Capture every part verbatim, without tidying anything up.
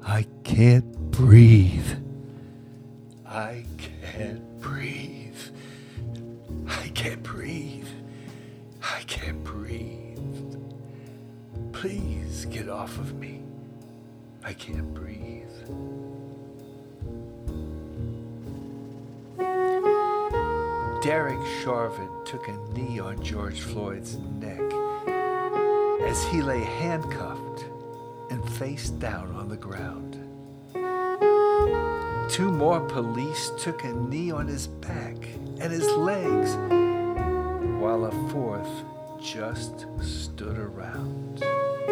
I can't breathe. I can't breathe. I can't breathe. I can't breathe. Please get off of me. I can't breathe. Derek Chauvin took a knee on George Floyd's neck as he lay handcuffed and face down on the ground. Two more police took a knee on his back and his legs, while a fourth just stood around.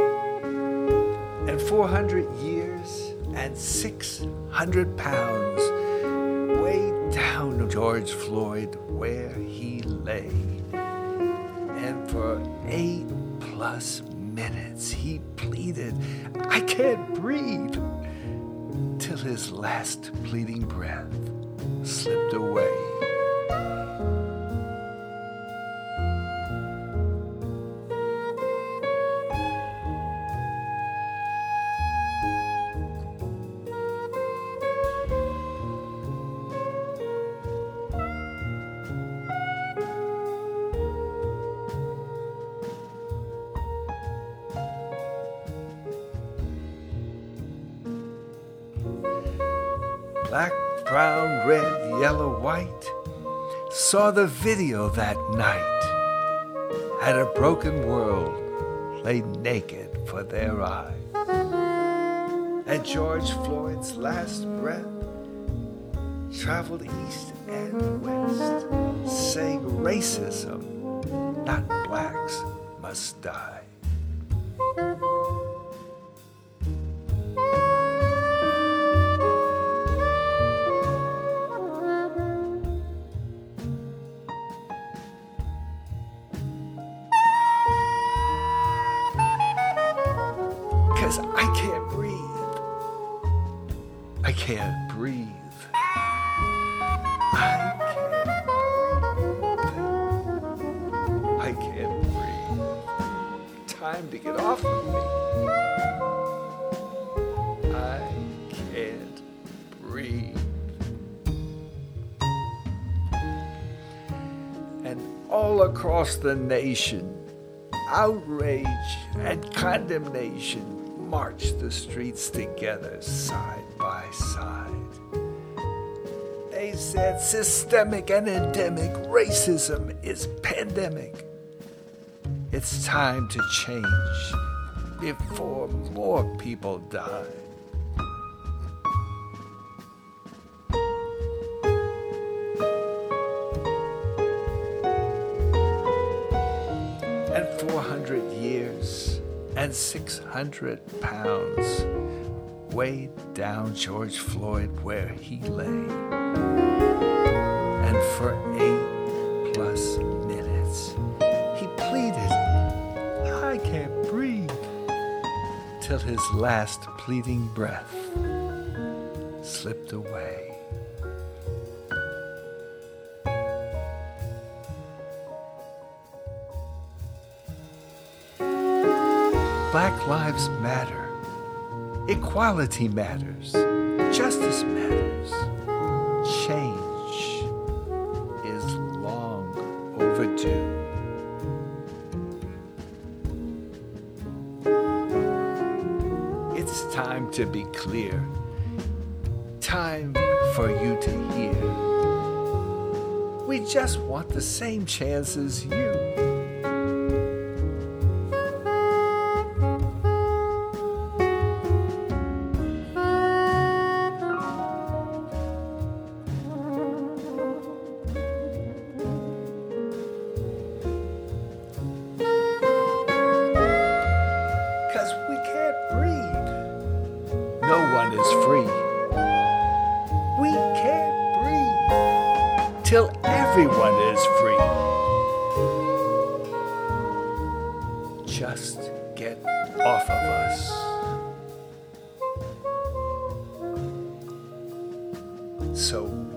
And four hundred years and six hundred pounds weighed down George Floyd where he lay. And for eight plus minutes he pleaded, I can't breathe, till his last pleading breath slipped away. Black, brown, red, yellow, white, saw the video that night, and a broken world lay naked for their eyes. And George Floyd's last breath traveled east and west, saying racism, not blacks, must die. Because I can't breathe. I can't breathe. I can't breathe. I can't breathe. Time to get off of me. I can't breathe. And all across the nation, outrage and condemnation march the streets together, side by side. They said systemic and endemic racism is pandemic. It's time to change before more people die. And four hundred years and six hundred pounds weighed down George Floyd where he lay. And for eight plus minutes, he pleaded, I can't breathe, till his last pleading breath slipped away. Black lives matter. Equality matters. Justice matters. Change is long overdue. It's time to be clear. Time for you to hear. We just want the same chance as you. No one is free. We can't breathe till everyone is free. Just get off of us. So